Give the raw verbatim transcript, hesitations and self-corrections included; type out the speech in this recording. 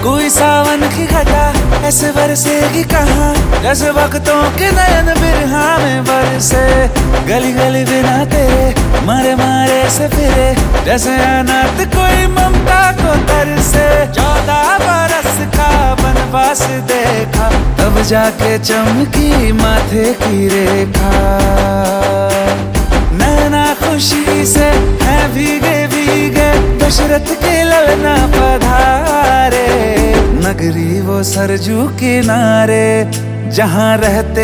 कोई सावन की घटा ऐसे बरसेगी कहाँ, जैसे वक्तों के नयन बिरहा में बरसे। गली गली बिना तेरे मारे मारे से फिरे, जैसे अनाथ कोई ममता को तरसे। चौदह बरस का वनवास देखा, तब जाके चमकी माथे की रेखा। नैना खुशी से है भीगे भीगे, दशरथ के ललना पधारे। नगरी वो सरजू किनारे, जहाँ रहते